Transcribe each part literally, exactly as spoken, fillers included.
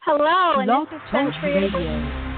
Hello, and Blog this is Talk Century. Radio.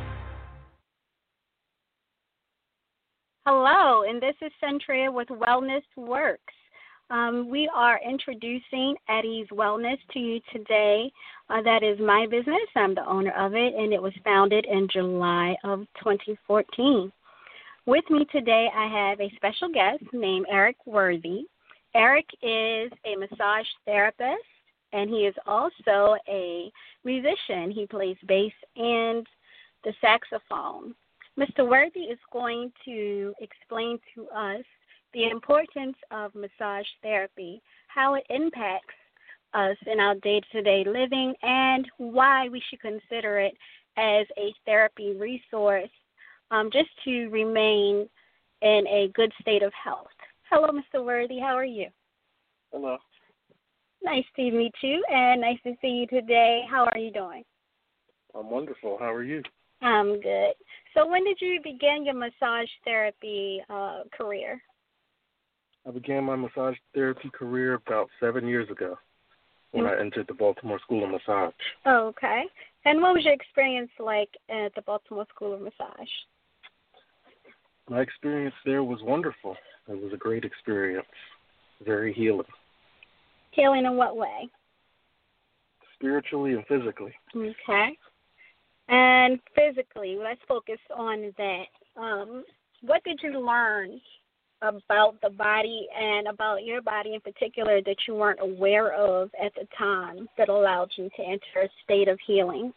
Hello, and this is Centria with Wellness Works. Um, we are introducing Eddie's Wellness to you today. Uh, that is my business. I'm the owner of it, and it was founded in July of twenty fourteen. With me today, I have a special guest named Eric Worthy. Eric is a massage therapist, and he is also a musician. He plays bass and the saxophone. Mister Worthy is going to explain to us the importance of massage therapy, how it impacts us in our day-to-day living, and why we should consider it as a therapy resource um, just to remain in a good state of health. Hello, Mister Worthy. How are you? Hello. Nice to meet you, and nice to see you today. How are you doing? I'm wonderful. How are you? I'm good. So when did you begin your massage therapy uh, career? I began my massage therapy career about seven years ago when Mm-hmm. I entered the Baltimore School of Massage. Oh, okay. And what was your experience like at the Baltimore School of Massage? My experience there was wonderful. It was a great experience, very healing, Healing in what way? spiritually and physically. Okay. And physically, let's focus on that. Um, what did you learn about the body and about your body in particular that you weren't aware of at the time that allowed you to enter a state of healing?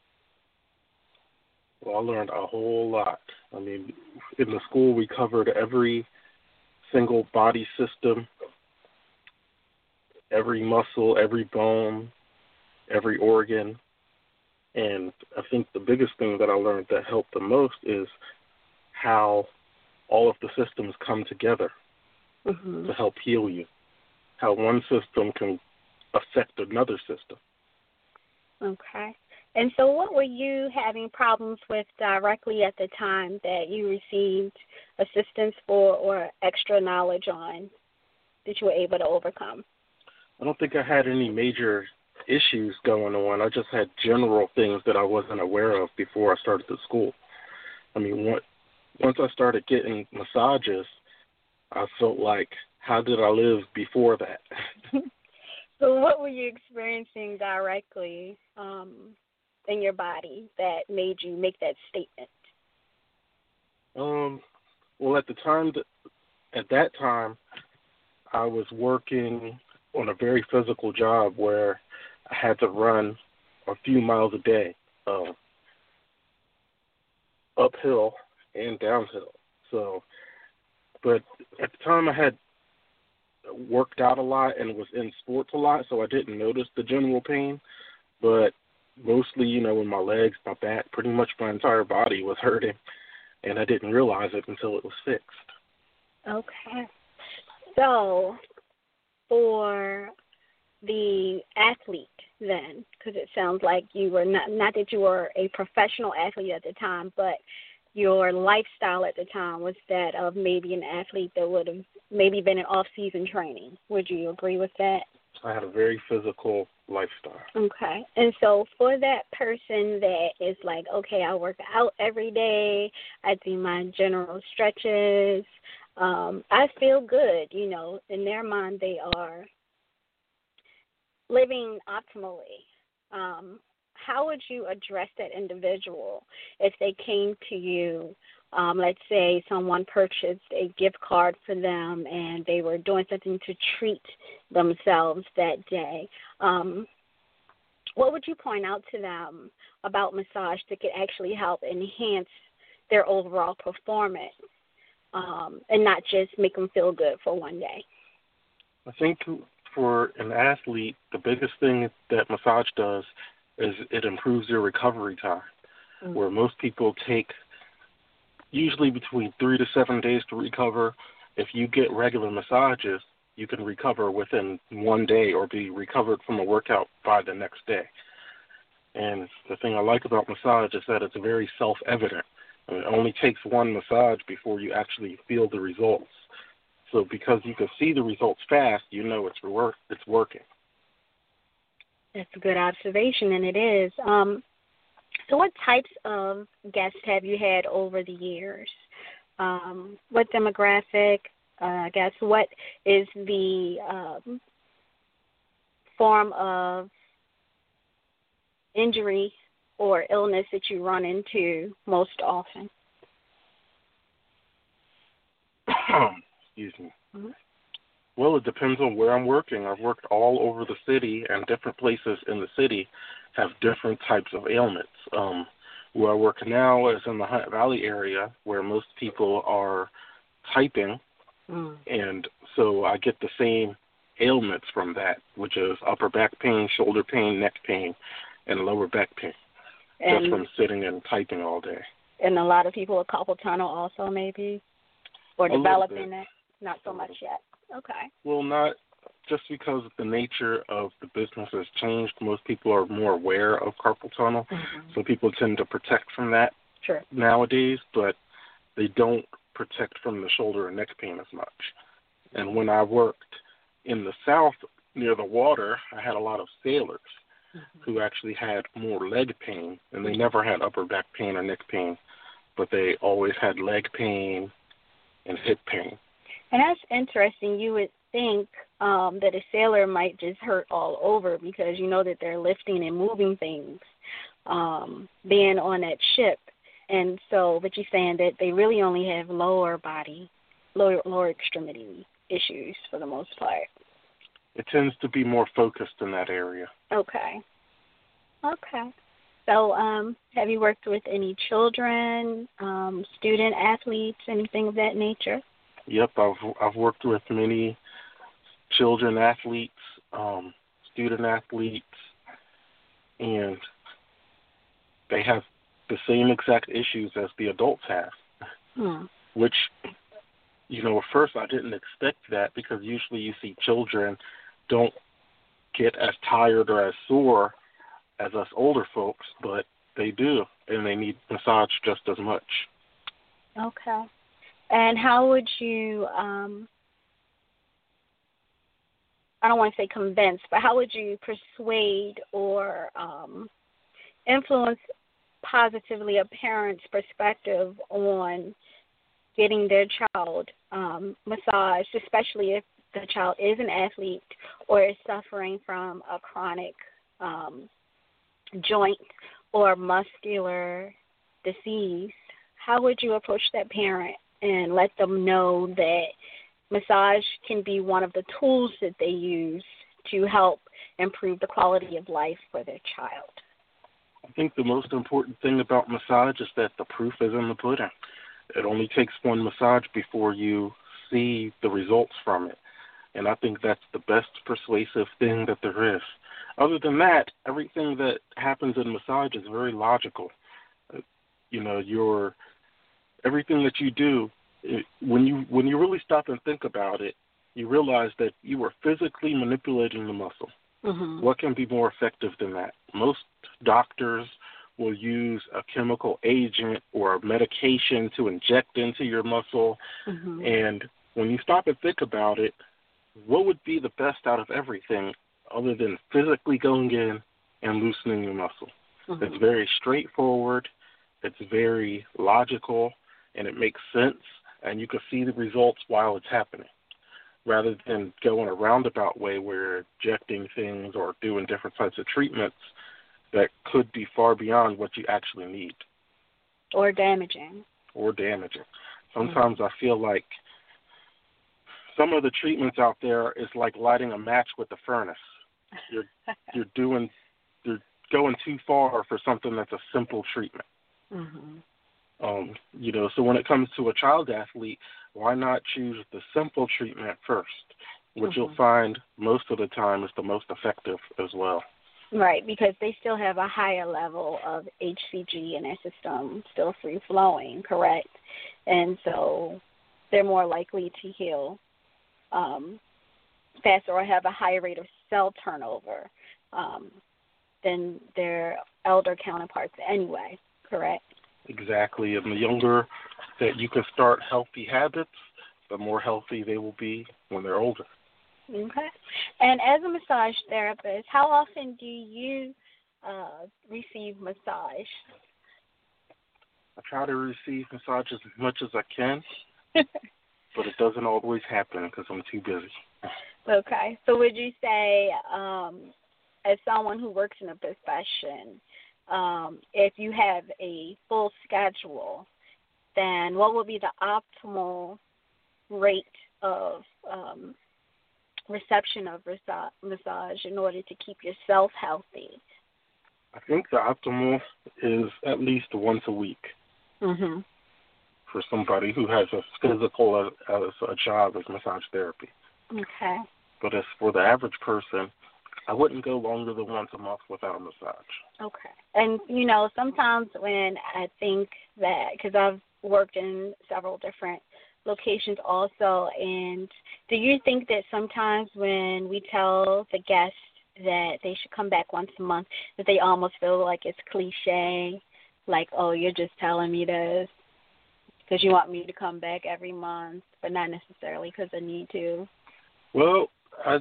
Well, I learned a whole lot. I mean, in the school we covered every single body system, every muscle, every bone, every organ. And I think the biggest thing that I learned that helped the most is how all of the systems come together Mm-hmm. to help heal you, how one system can affect another system. Okay. And so what were you having problems with directly at the time that you received assistance for or extra knowledge on that you were able to overcome? I don't think I had any major issues going on. I just had general things that I wasn't aware of before I started the school. I mean, what, once I started getting massages, I felt like, how did I live before that? So what were you experiencing directly um, in your body that made you make that statement? Um, well, at the time, that, at that time, I was working on a very physical job where I had to run a few miles a day, uh, uphill and downhill. So, but at the time I had worked out a lot and was in sports a lot, so I didn't notice the general pain. But mostly, you know, in my legs, my back, pretty much my entire body was hurting, and I didn't realize it until it was fixed. Okay. So for the athlete then, because it sounds like you were not, not that you were a professional athlete at the time, but your lifestyle at the time was that of maybe an athlete that would have maybe been in off-season training. Would you agree with that? I had a very physical lifestyle. Okay. And so for that person that is like, okay, I work out every day, I do my general stretches, um, I feel good, you know, in their mind they are living optimally. Um, how would you address that individual if they came to you, um, let's say someone purchased a gift card for them and they were doing something to treat themselves that day? Um, what would you point out to them about massage that could actually help enhance their overall performance um, and not just make them feel good for one day? I think for an athlete, the biggest thing that massage does is it improves their recovery time, mm-hmm. where most people take usually between three to seven days to recover. If you get regular massages, you can recover within one day or be recovered from a workout by the next day. And the thing I like about massage is that it's very self-evident. And it only takes one massage before you actually feel the results. So because you can see the results fast, you know it's work, it's working. That's a good observation, and it is. Um, so what types of guests have you had over the years? Um, what demographic, uh, I guess, what is the um, form of injury or illness that you run into most often? Excuse me. Mm-hmm. Well, it depends on where I'm working. I've worked all over the city, and different places in the city have different types of ailments. Um, where I work now is in the Hunt Valley area, where most people are typing, mm. and so I get the same ailments from that, which is upper back pain, shoulder pain, neck pain, and lower back pain, and, just from sitting and typing all day. And a lot of people with carpal tunnel also, maybe, or a developing it. Not so much yet. Okay. Well, not just because the nature of the business has changed. Most people are more aware of carpal tunnel, mm-hmm. so people tend to protect from that sure. nowadays, but they don't protect from the shoulder and neck pain as much. And when I worked in the South near the water, I had a lot of sailors mm-hmm. who actually had more leg pain, and they never had upper back pain or neck pain, but they always had leg pain and hip pain. And that's interesting. You would think um, that a sailor might just hurt all over because you know that they're lifting and moving things, um, being on that ship. And so, but you're saying that they really only have lower body, lower, lower extremity issues for the most part. It tends to be more focused in that area. Okay. Okay. So um, have you worked with any children, um, student athletes, anything of that nature? Yep, I've I've worked with many children athletes, um, student athletes, and they have the same exact issues as the adults have, hmm. which, you know, at first I didn't expect that because usually you see children don't get as tired or as sore as us older folks, but they do, and they need massage just as much. Okay. And how would you, um, I don't want to say convince, but how would you persuade or um, influence positively a parent's perspective on getting their child um, massaged, especially if the child is an athlete or is suffering from a chronic um, joint or muscular disease? How would you approach that parent and let them know that massage can be one of the tools that they use to help improve the quality of life for their child? I think the most important thing about massage is that the proof is in the pudding. It only takes one massage before you see the results from it. And I think that's the best persuasive thing that there is. Other than that, everything that happens in massage is very logical. You know, your everything that you do, it, when you when you really stop and think about it, you realize that you are physically manipulating the muscle. Mm-hmm. What can be more effective than that? Most doctors will use a chemical agent or a medication to inject into your muscle. Mm-hmm. And when you stop and think about it, what would be the best out of everything other than physically going in and loosening your muscle? Mm-hmm. It's very straightforward. It's very logical, and it makes sense, and you can see the results while it's happening, rather than going a roundabout way where you're injecting things or doing different types of treatments that could be far beyond what you actually need. Or damaging. Or damaging. Sometimes mm-hmm. I feel like some of the treatments out there is like lighting a match with a furnace. You're you're doing you're going too far for something that's a simple treatment. Mm-hmm. Um, you know, so when it comes to a child athlete, why not choose the simple treatment first, which mm-hmm. you'll find most of the time is the most effective as well. Right, because they still have a higher level of H C G in their system, still free-flowing, correct? And so they're more likely to heal um, faster or have a higher rate of cell turnover um, than their elder counterparts anyway, correct? Exactly, and the younger that you can start healthy habits, the more healthy they will be when they're older. Okay. And as a massage therapist, how often do you uh, receive massage? I try to receive massages as much as I can, but it doesn't always happen because I'm too busy. Okay. So would you say, um, as someone who works in a profession, um, if you have a full schedule, then what would be the optimal rate of um, reception of massage in order to keep yourself healthy? I think the optimal is at least once a week mm-hmm. for somebody who has a physical as, as a job as massage therapy. Okay. But as for the average person, I wouldn't go longer than once a month without a massage. Okay. And, you know, sometimes when I think that, because I've worked in several different locations also, and do you think that sometimes when we tell the guests that they should come back once a month, that they almost feel like it's cliche, like, oh, you're just telling me this because you want me to come back every month, but not necessarily because I need to? Well, I,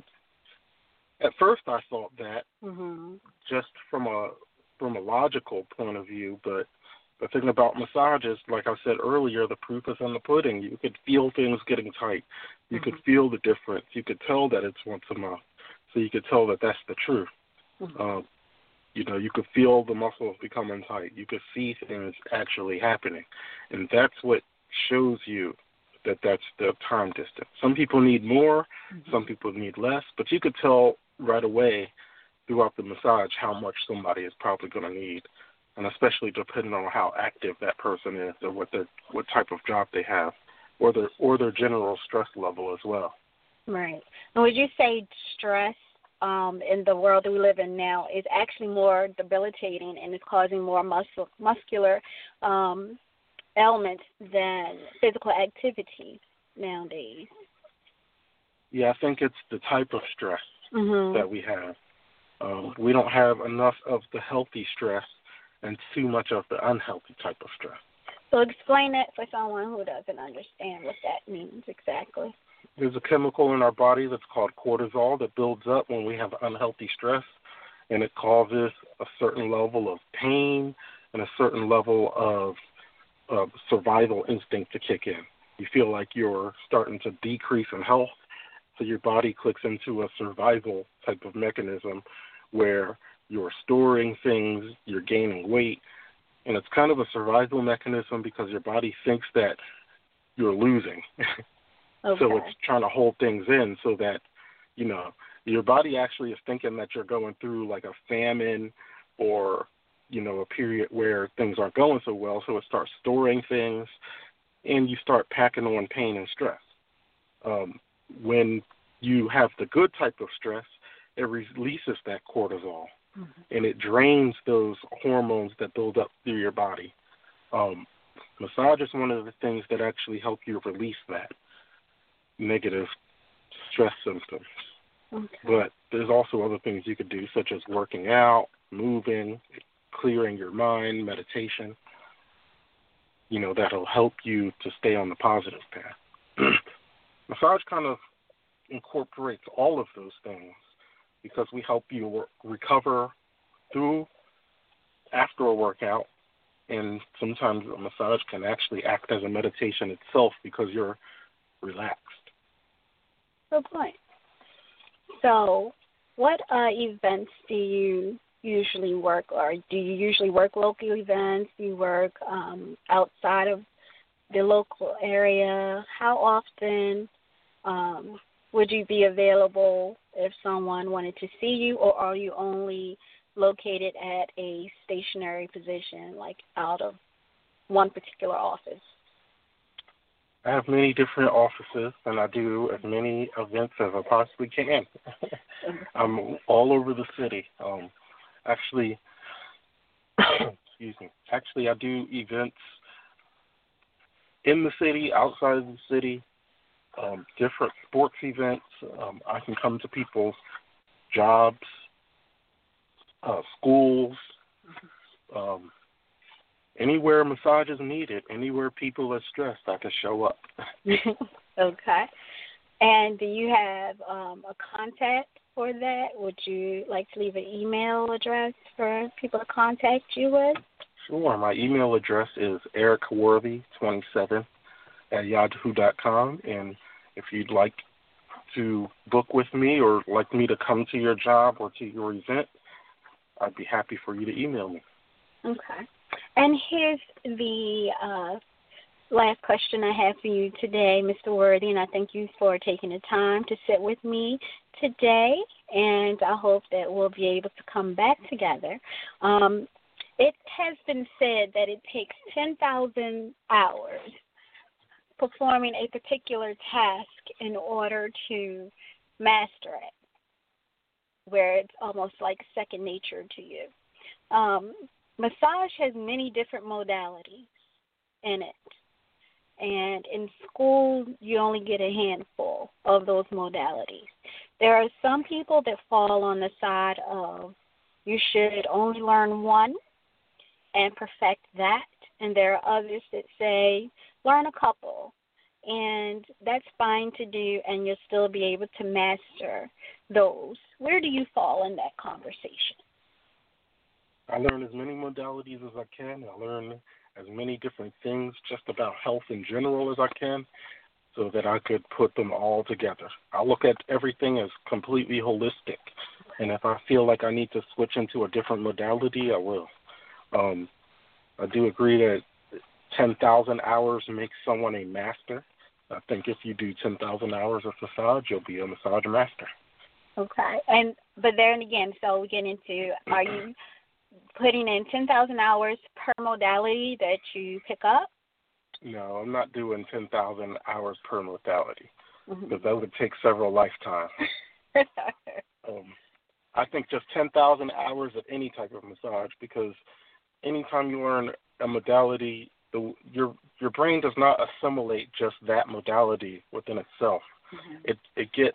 at first I thought that mm-hmm. just from a from a logical point of view, but the thing about massages, like I said earlier, the proof is in the pudding. You could feel things getting tight. You mm-hmm. could feel the difference. You could tell that it's once a month. So you could tell that that's the truth. Mm-hmm. Um, you know, you could feel the muscles becoming tight. You could see things actually happening. And that's what shows you that that's the time distance. Some people need more. Mm-hmm. Some people need less. But you could tell right away throughout the massage how much somebody is probably going to need, and especially depending on how active that person is or what their what type of job they have, or their or their general stress level as well. Right. And would you say stress um, in the world that we live in now is actually more debilitating and is causing more muscle, muscular um, ailments than physical activity nowadays? Yeah, I think it's the type of stress mm-hmm. that we have. Um, we don't have enough of the healthy stress and too much of the unhealthy type of stress. So explain that for someone who doesn't understand what that means exactly. There's a chemical in our body that's called cortisol that builds up when we have unhealthy stress, and it causes a certain level of pain and a certain level of, of survival instinct to kick in. You feel like you're starting to decrease in health, so your body clicks into a survival type of mechanism where you're storing things, you're gaining weight, and it's kind of a survival mechanism because your body thinks that you're losing. Okay. So it's trying to hold things in so that, you know, your body actually is thinking that you're going through like a famine or, you know, a period where things aren't going so well, so it starts storing things, and you start packing on pain and stress. Um, when you have the good type of stress, it releases that cortisol, mm-hmm. and it drains those hormones that build up through your body. Um, massage is one of the things that actually help you release that negative stress symptoms. Okay. But there's also other things you could do, such as working out, moving, clearing your mind, meditation, you know, that'll help you to stay on the positive path. Massage kind of incorporates all of those things because we help you work, recover through after a workout, and sometimes a massage can actually act as a meditation itself because you're relaxed. Good point. So what uh, events do you usually work, or do you usually work local events? Do you work um, outside of the local area? How often um, would you be available if someone wanted to see you, or are you only located at a stationary position, like out of one particular office? I have many different offices, and I do as many events as I possibly can. I'm all over the city. Um, actually, excuse me. Actually, I do events in the city, outside of the city, um, different sports events. Um, I can come to people's jobs, uh, schools, um, anywhere massage is needed, anywhere people are stressed, I can show up. Okay. And do you have um, a contact for that? Would you like to leave an email address for people to contact you with? Sure. My email address is ericworthy twenty-seven at yahoo dot com. And if you'd like to book with me or like me to come to your job or to your event, I'd be happy for you to email me. Okay. And here's the uh, last question I have for you today, Mister Worthy, and I thank you for taking the time to sit with me today, and I hope that we'll be able to come back together. Um, it has been said that it takes ten thousand hours performing a particular task in order to master it, where it's almost like second nature to you. Um, massage has many different modalities in it. And in school, you only get a handful of those modalities. There are some people that fall on the side of you should only learn one and perfect that. And there are others that say learn a couple. And that's fine to do, and you'll still be able to master those. Where do you fall in that conversation? I learn as many modalities as I can. I learn as many different things just about health in general as I can so that I could put them all together. I look at everything as completely holistic, and if I feel like I need to switch into a different modality, I will. Um, I do agree that ten thousand hours makes someone a master. I think if you do ten thousand hours of massage, you'll be a massage master. Okay. And but then again, so we get into, are you putting in ten thousand hours per modality that you pick up? No, I'm not doing ten thousand hours per modality mm-hmm. because that would take several lifetimes. um, I think just ten thousand hours of any type of massage, because anytime you learn a modality, the, your your brain does not assimilate just that modality within itself. Mm-hmm. It it gets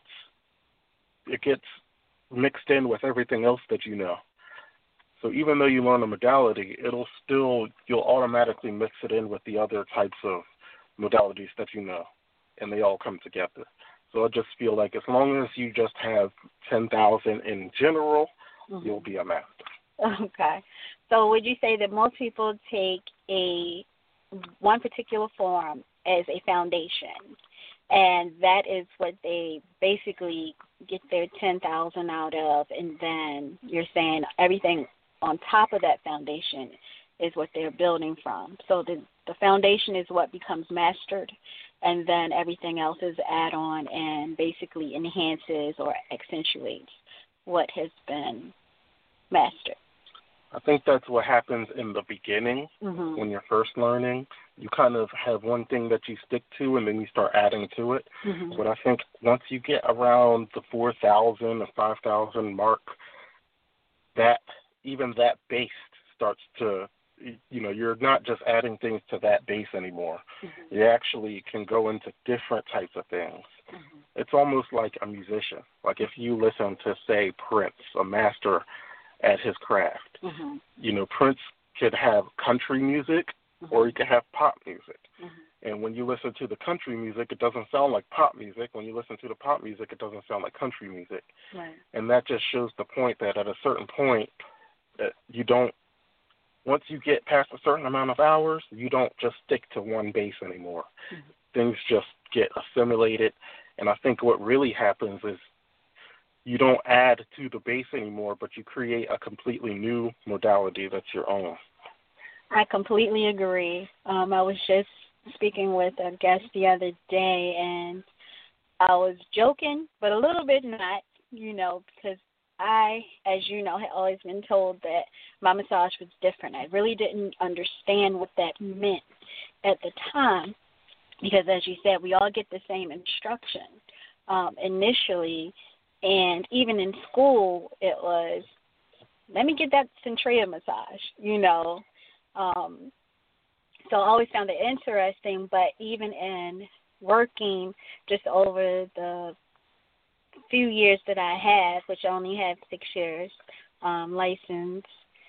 it gets mixed in with everything else that you know. So even though you learn a modality, it'll still you'll automatically mix it in with the other types of modalities that you know, and they all come together. So I just feel like as long as you just have ten thousand in general, mm-hmm. you'll be a master. Okay. So would you say that most people take a one particular form as a foundation, and that is what they basically get their ten thousand out of, and then you're saying everything on top of that foundation is what they're building from. So the, the foundation is what becomes mastered, and then everything else is add-on and basically enhances or accentuates what has been mastered. I think that's what happens in the beginning mm-hmm. when you're first learning. You kind of have one thing that you stick to, and then you start adding to it. Mm-hmm. But I think once you get around the four thousand or five thousand mark, that even that base starts to, you know, you're not just adding things to that base anymore. Mm-hmm. You actually can go into different types of things. Mm-hmm. It's almost like a musician. Like if you listen to, say, Prince, a master at his craft. Mm-hmm. You know, Prince could have country music mm-hmm. or he could have pop music. Mm-hmm. And when you listen to the country music, it doesn't sound like pop music. When you listen to the pop music, it doesn't sound like country music. Right. And that just shows the point that at a certain point, that you don't, once you get past a certain amount of hours, you don't just stick to one base anymore. Mm-hmm. Things just get assimilated. And I think what really happens is you don't add to the base anymore, but you create a completely new modality that's your own. I completely agree. Um, I was just speaking with a guest the other day, and I was joking, but a little bit not, you know, because I, as you know, had always been told that my massage was different. I really didn't understand what that meant at the time because, as you said, we all get the same instruction um, initially. And even in school, it was, let me get that Centrea massage, you know. Um, so I always found it interesting, but even in working just over the few years that I had, which I only had six years um, license,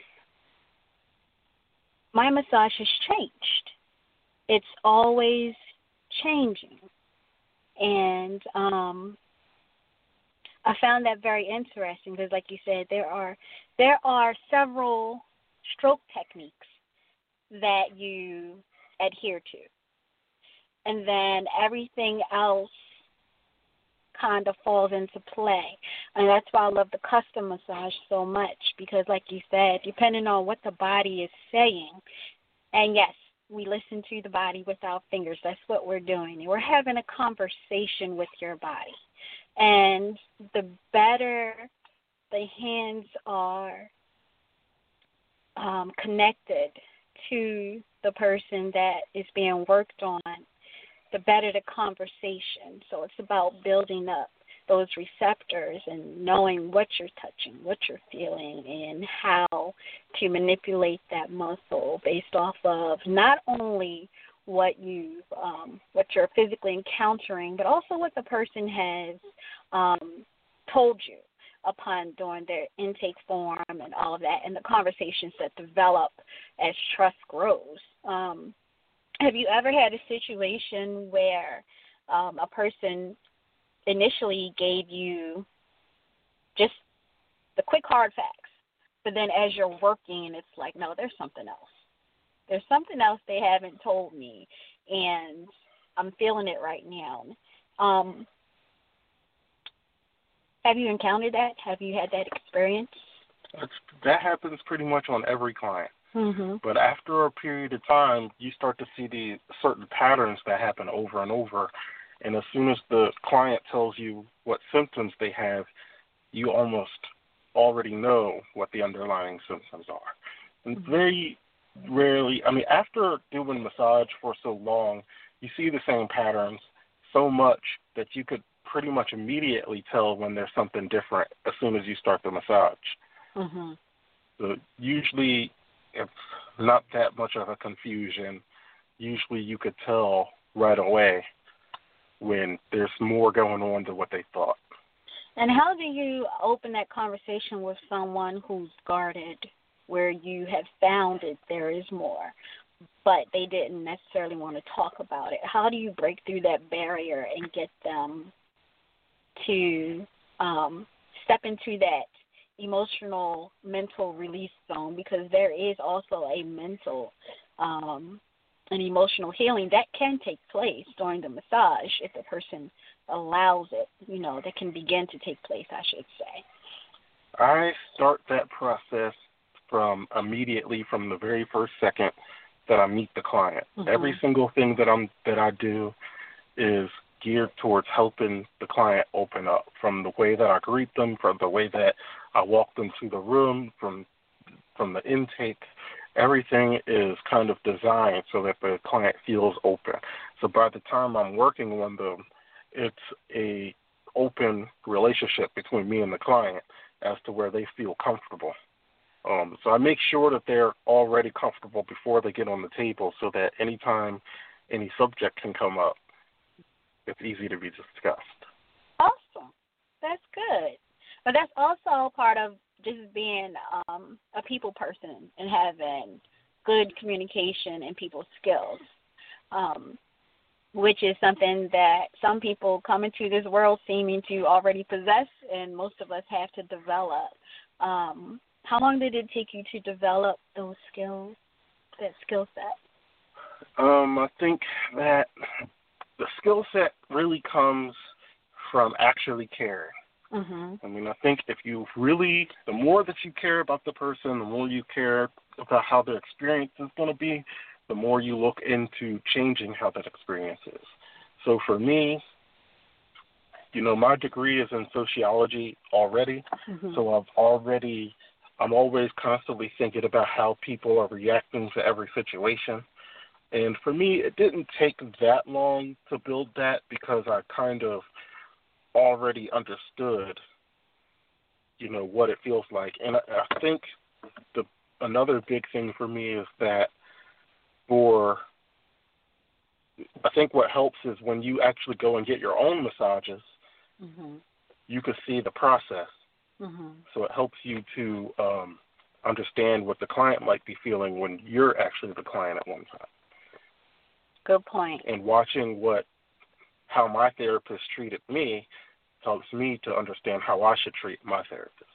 my massage has changed. It's always changing. And um, I found that very interesting because, like you said, there are there are several stroke techniques that you adhere to, and then everything else kind of falls into play. And that's why I love the custom massage so much, because like you said, depending on what the body is saying, and yes, we listen to the body with our fingers. That's what we're doing. We're having a conversation with your body. And the better the hands are um, connected to the person that is being worked on, the better the conversation. So it's about building up those receptors and knowing what you're touching, what you're feeling, and how to manipulate that muscle based off of not only what you um, what you're physically encountering, but also what the person has um, told you upon doing their intake form and all of that, and the conversations that develop as trust grows. Um, have you ever had a situation where um, a person initially gave you just the quick hard facts, but then as you're working, it's like, no, there's something else. There's something else they haven't told me, and I'm feeling it right now. Um, have you encountered that? Have you had that experience? That's, that happens pretty much on every client. Mm-hmm. But after a period of time, you start to see the certain patterns that happen over and over. And as soon as the client tells you what symptoms they have, you almost already know what the underlying symptoms are. And Mm-hmm. very rarely, I mean, after doing massage for so long, you see the same patterns so much that you could pretty much immediately tell when there's something different as soon as you start the massage. Mm-hmm. So usually it's not that much of a confusion. Usually you could tell right away when there's more going on than what they thought. And how do you open that conversation with someone who's guarded, where you have found that there is more, but they didn't necessarily want to talk about it? How do you break through that barrier and get them to um, step into that emotional, mental release zone? Because there is also a mental um, and emotional healing that can take place during the massage if the person allows it, you know, that can begin to take place, I should say. I start that process from immediately from the very first second that I meet the client. Mm-hmm. Every single thing that I'm that I do is geared towards helping the client open up, from the way that I greet them, from the way that I walk them to the room, from from the intake. Everything is kind of designed so that the client feels open. So by the time I'm working on them, it's a open relationship between me and the client as to where they feel comfortable. Um, so I make sure that they're already comfortable before they get on the table, so that anytime any subject can come up, it's easy to be discussed. Awesome. That's good. But that's also part of just being um, a people person and having good communication and people skills, um, which is something that some people come into this world seeming to already possess, and most of us have to develop. Um, how long did it take you to develop those skills, that skill set? Um, I think that the skill set really comes from actually caring. Mm-hmm. I mean, I think if you really, the more that you care about the person, the more you care about how their experience is going to be, the more you look into changing how that experience is. So for me, you know, my degree is in sociology already, mm-hmm. so I've already, I'm always constantly thinking about how people are reacting to every situation. And for me, it didn't take that long to build that because I kind of already understood, you know, what it feels like. And I, I think the another big thing for me is that for, I think what helps is when you actually go and get your own massages, mm-hmm. you can see the process. Mm-hmm. So it helps you to um, understand what the client might be feeling when you're actually the client at one time. Good point. And watching what how my therapist treated me helps me to understand how I should treat my therapist,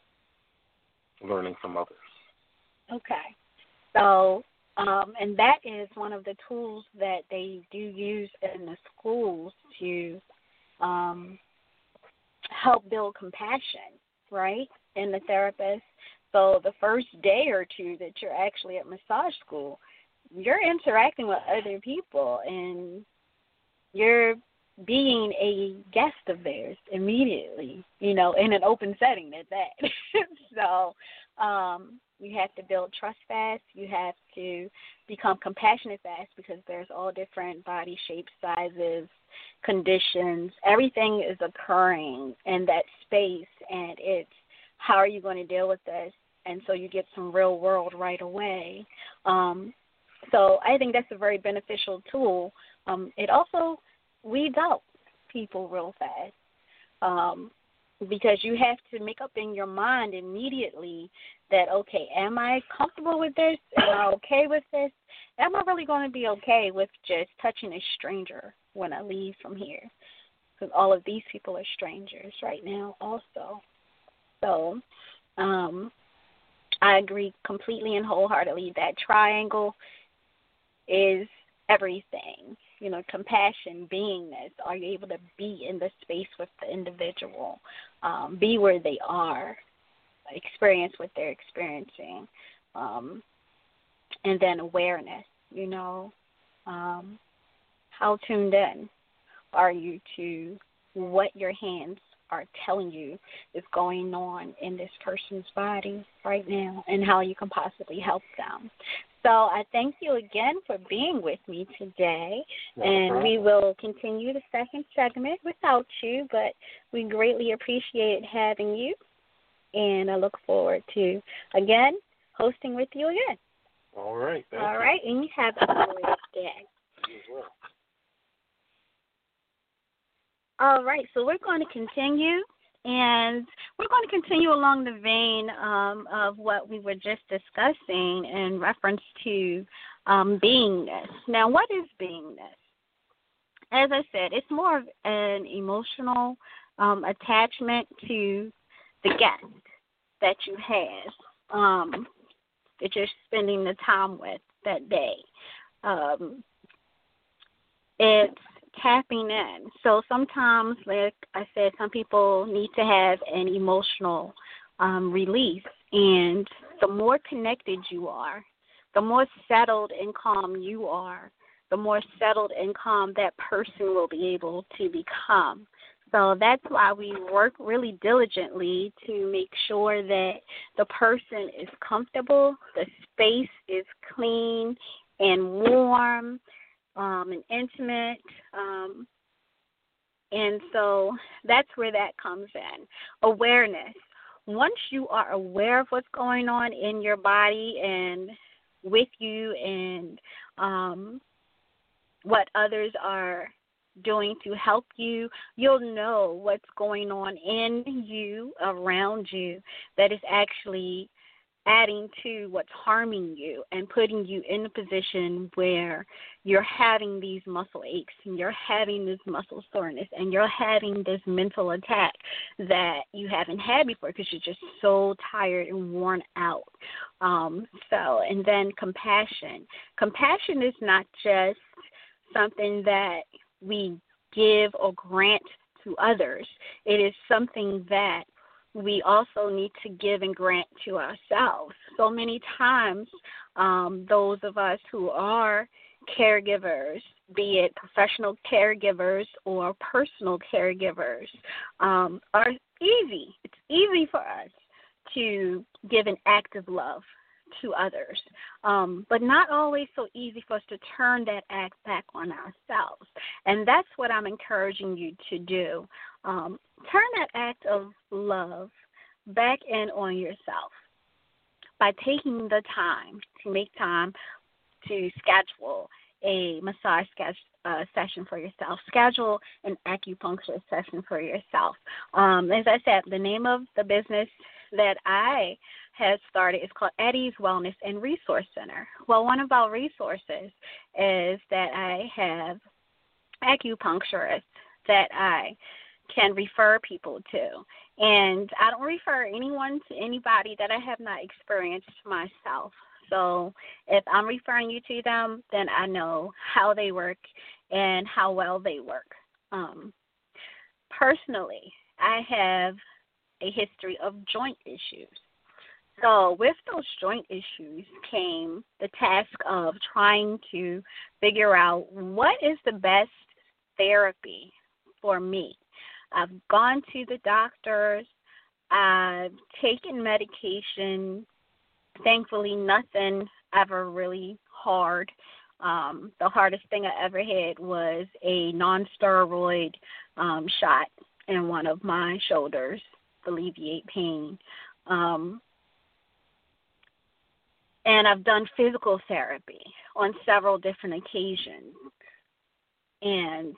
learning from others. Okay. So, um, and that is one of the tools that they do use in the schools to um, help build compassion, right, in the therapist. So the first day or two that you're actually at massage school, you're interacting with other people and you're being a guest of theirs immediately, you know, in an open setting at that. So um, you have to build trust fast. You have to become compassionate fast because there's all different body shapes, sizes, conditions. Everything is occurring in that space, and it's how are you going to deal with this? And so you get some real world right away. Um, so I think that's a very beneficial tool. Um, it also weeds out people real fast um, because you have to make up in your mind immediately that, okay, am I comfortable with this? Am I okay with this? Am I really going to be okay with just touching a stranger when I leave from here? Because all of these people are strangers right now also. So um, I agree completely and wholeheartedly that triangle is everything. You know, compassion, beingness. Are you able to be in the space with the individual, um, be where they are, experience what they're experiencing, um, and then awareness, you know. Um, how tuned in are you to what your hands are telling you is going on in this person's body right now and how you can possibly help them. So I thank you again for being with me today, No and problem. we will continue the second segment without you, but we greatly appreciate having you, and I look forward to, again, hosting with you again. All right. Thank All you. right, and you have a great day. You as well. All right, so we're going to continue, and we're going to continue along the vein um, of what we were just discussing in reference to um, beingness. Now, what is beingness? As I said, it's more of an emotional um, attachment to the guest that you have, um, that you're spending the time with that day. Um, it's tapping in. So sometimes, like I said, some people need to have an emotional um, release. And the more connected you are, the more settled and calm you are, the more settled and calm that person will be able to become. So that's why we work really diligently to make sure that the person is comfortable, the space is clean and warm, Um, and intimate, um, and so that's where that comes in. Awareness. Once you are aware of what's going on in your body and with you and um, what others are doing to help you, you'll know what's going on in you, around you, that is actually adding to what's harming you and putting you in a position where you're having these muscle aches and you're having this muscle soreness and you're having this mental attack that you haven't had before because you're just so tired and worn out. Um, so, and then compassion. Compassion is not just something that we give or grant to others. It is something that we also need to give and grant to ourselves. So many times, um, those of us who are caregivers, be it professional caregivers or personal caregivers, um, are easy. It's easy for us to give an act of love to others, um, but not always so easy for us to turn that act back on ourselves. And that's what I'm encouraging you to do. Um, turn that act of love back in on yourself by taking the time to make time to schedule a massage sketch, uh, session for yourself. Schedule an acupuncture session for yourself. Um, as I said, the name of the business that I have started is called Eddie's Wellness and Resource Center. Well, one of our resources is that I have acupuncturists that I can refer people to. And I don't refer anyone to anybody that I have not experienced myself. So if I'm referring you to them, then I know how they work and how well they work. Um, personally, I have a history of joint issues. So with those joint issues came the task of trying to figure out what is the best therapy for me. I've gone to the doctors. I've taken medication. Thankfully, nothing ever really hard. Um, the hardest thing I ever had was a non-steroid um, shot in one of my shoulders to alleviate pain. Um, and I've done physical therapy on several different occasions. And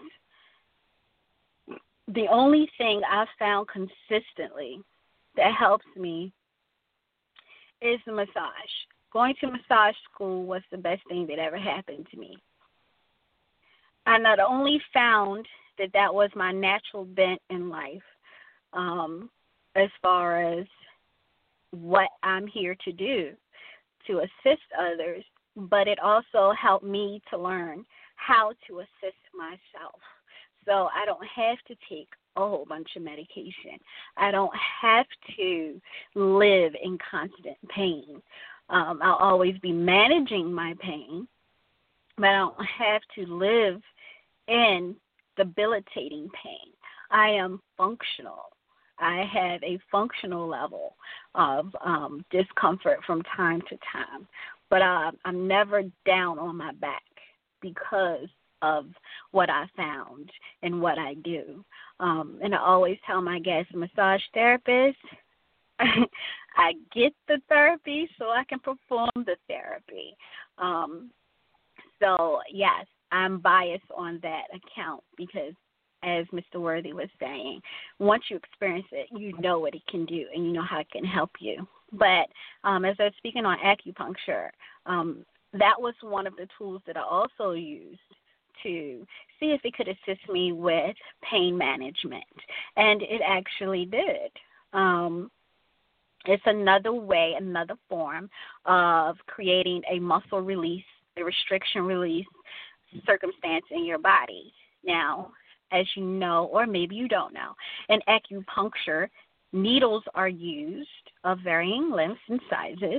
the only thing I've found consistently that helps me is the massage. Going to massage school was the best thing that ever happened to me. I not only found that that was my natural bent in life, um, as far as what I'm here to do, to assist others, but it also helped me to learn how to assist myself. So I don't have to take a whole bunch of medication. I don't have to live in constant pain. Um, I'll always be managing my pain, but I don't have to live in debilitating pain. I am functional. I have a functional level of um, discomfort from time to time, but uh, I'm never down on my back because of what I found and what I do. Um, and I always tell my guests, massage therapists, I get the therapy so I can perform the therapy. Um, so, yes, I'm biased on that account because, as Mister Worthy was saying, once you experience it, you know what it can do and you know how it can help you. But um, as I was speaking on acupuncture, um, that was one of the tools that I also used to see if it could assist me with pain management, and it actually did. Um, it's another way, another form of creating a muscle release, a restriction release circumstance in your body. Now, as you know, or maybe you don't know, in acupuncture, needles are used of varying lengths and sizes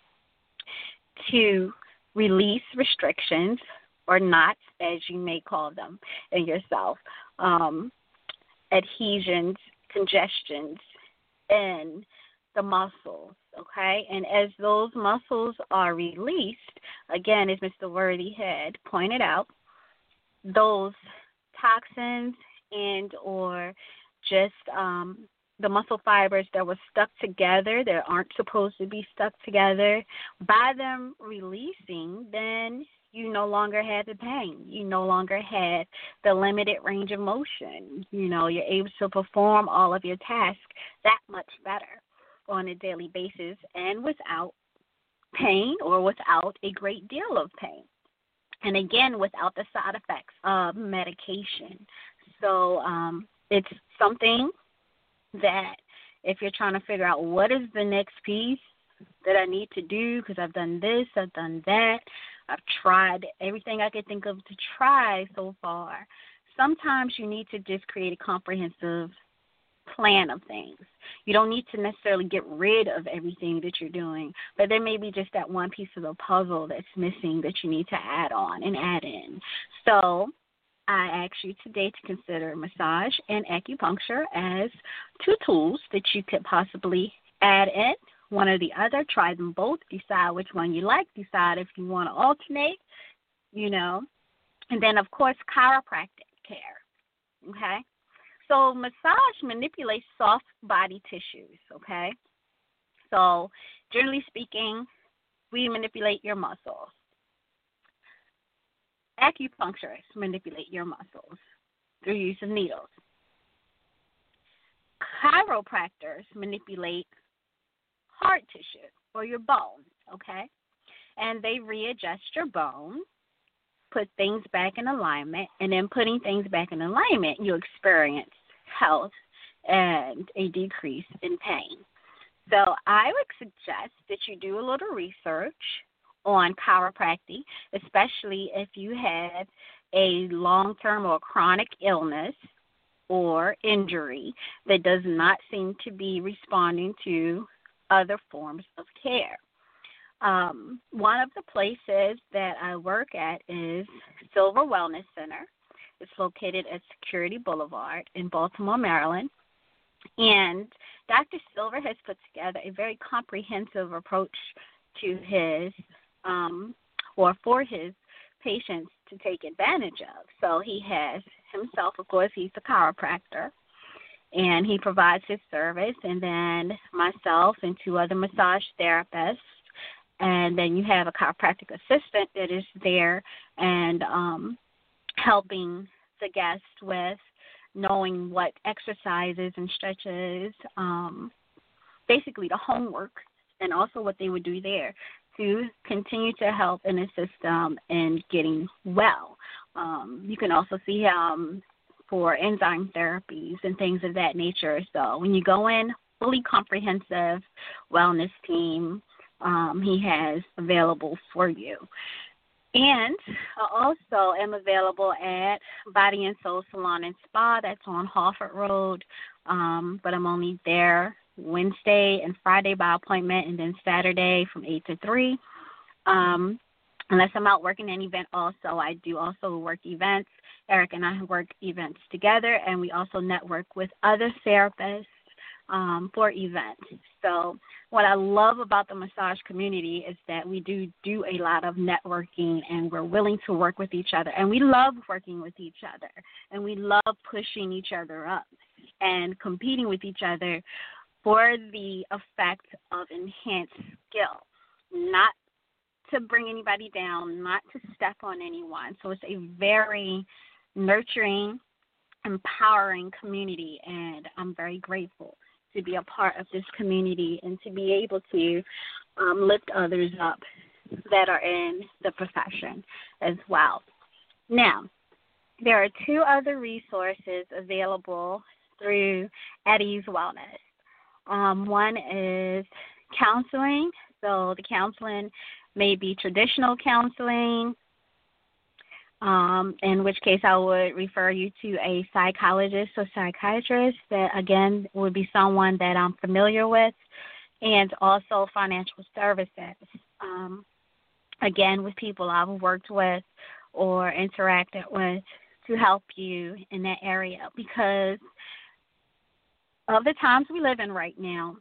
to release restrictions or knots, as you may call them in yourself, um, adhesions, congestions in the muscles, okay? And as those muscles are released, again, as Mister Worthy had pointed out, those toxins and or just um, the muscle fibers that were stuck together, that aren't supposed to be stuck together, by them releasing, then you no longer have the pain. You no longer have the limited range of motion. You know, you're able to perform all of your tasks that much better on a daily basis and without pain or without a great deal of pain. And again, without the side effects of medication. So um, it's something that if you're trying to figure out what is the next piece that I need to do, because I've done this, I've done that, I've tried everything I could think of to try so far, sometimes you need to just create a comprehensive plan of things. You don't need to necessarily get rid of everything that you're doing, but there may be just that one piece of the puzzle that's missing that you need to add on and add in. So I ask you today to consider massage and acupuncture as two tools that you could possibly add in, one or the other. Try them both. Decide which one you like. Decide if you want to alternate, you know. And then, of course, chiropractic care, okay? So massage manipulates soft body tissues, okay? So generally speaking, we manipulate your muscles. Acupuncturists manipulate your muscles through use of needles. Chiropractors manipulate hard tissue or your bones, okay? And they readjust your bone put things back in alignment, and then putting things back in alignment, you experience health and a decrease in pain. So I would suggest that you do a little research on chiropractic, especially if you have a long-term or chronic illness or injury that does not seem to be responding to other forms of care. Um, one of the places that I work at is Silver Wellness Center. It's located at Security Boulevard in Baltimore, Maryland. And Doctor Silver has put together a very comprehensive approach to his, um, or for his patients to take advantage of. So he has himself, of course, he's a chiropractor, and he provides his service, and then myself and two other massage therapists, and then you have a chiropractic assistant that is there and um, helping the guest with knowing what exercises and stretches, um, basically the homework, and also what they would do there to continue to help and assist them in getting well. Um, you can also see um, for enzyme therapies and things of that nature. So when you go in, fully comprehensive wellness team um, he has available for you. And I also am available at Body and Soul Salon and Spa. That's on Harford Road, um, but I'm only there Wednesday and Friday by appointment, and then Saturday from eight to three. Um, unless I'm out working an event also, I do also work events. Eric and I work events together, and we also network with other therapists um, for events. So what I love about the massage community is that we do do a lot of networking, and we're willing to work with each other. And we love working with each other, and we love pushing each other up and competing with each other for the effect of enhanced skill, not to bring anybody down, not to step on anyone. So it's a very nurturing, empowering community, and I'm very grateful to be a part of this community and to be able to um, lift others up that are in the profession as well. Now, there are two other resources available through Eddie's Wellness. Um, one is counseling. So the counseling may be traditional counseling, um, in which case I would refer you to a psychologist or psychiatrist that, again, would be someone that I'm familiar with, and also financial services, um, again, with people I've worked with or interacted with to help you in that area, because of the times we live in right now,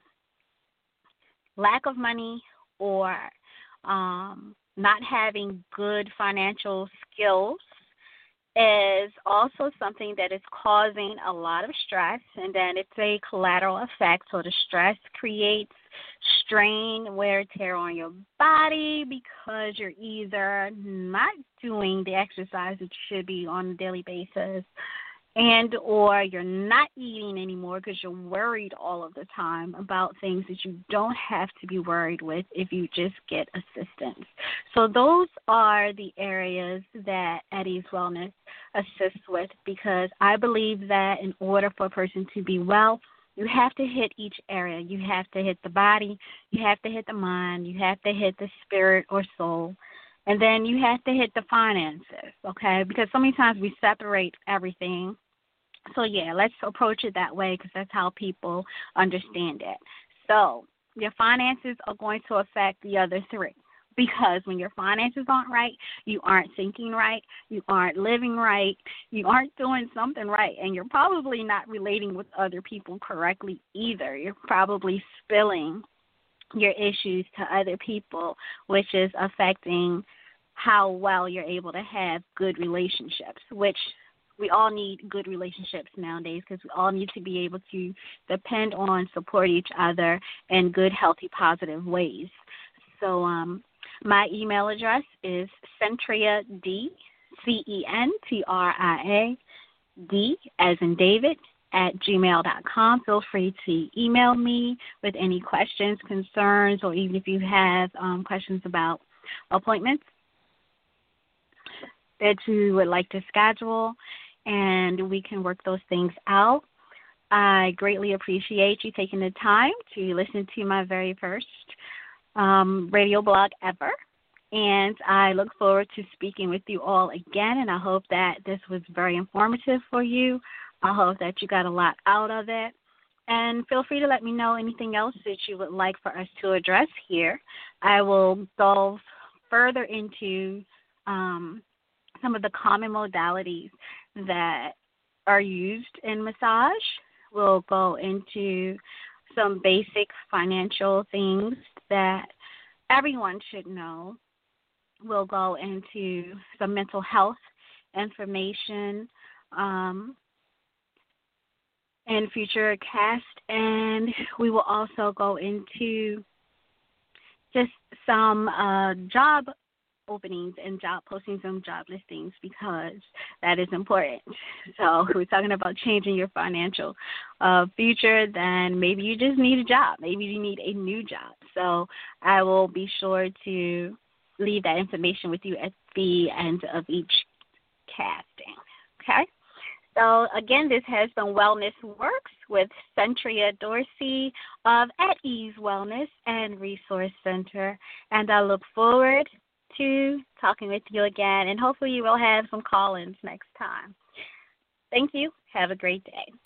lack of money or um, not having good financial skills is also something that is causing a lot of stress, and then it's a collateral effect. So the stress creates strain, wear, tear on your body because you're either not doing the exercise that you should be on a daily basis, and or you're not eating anymore because you're worried all of the time about things that you don't have to be worried with if you just get assistance. So those are the areas that Eddie's Wellness assists with, because I believe that in order for a person to be well, you have to hit each area. You have to hit the body, you have to hit the mind, you have to hit the spirit or soul, and then you have to hit the finances, okay? Because so many times we separate everything. So, yeah, let's approach it that way, because that's how people understand it. So your finances are going to affect the other three, because when your finances aren't right, you aren't thinking right, you aren't living right, you aren't doing something right, and you're probably not relating with other people correctly either. You're probably spilling your issues to other people, which is affecting how well you're able to have good relationships, which we all need good relationships nowadays, because we all need to be able to depend on, support each other in good, healthy, positive ways. So um, my email address is Centria D, C E N T R I A D, as in David, at gmail dot com. Feel free to email me with any questions, concerns, or even if you have um, questions about appointments. that you would like to schedule, and we can work those things out. I greatly appreciate you taking the time to listen to my very first um, radio blog ever. And I look forward to speaking with you all again, and I hope that this was very informative for you. I hope that you got a lot out of it. And feel free to let me know anything else that you would like for us to address here. I will delve further into um, some of the common modalities that are used in massage. We'll go into some basic financial things that everyone should know. We'll go into some mental health information um, in future cast, and we will also go into just some uh, job openings and job postings and job listings, because that is important. So if we're talking about changing your financial uh, future, then maybe you just need a job. Maybe you need a new job. So I will be sure to leave that information with you at the end of each casting. Okay? So again, this has been Wellness Works with Centria Dorsey of At Ease Wellness and Resource Center. And I look forward to talking with you again, and hopefully you will have some call-ins next time. Thank you. Have a great day.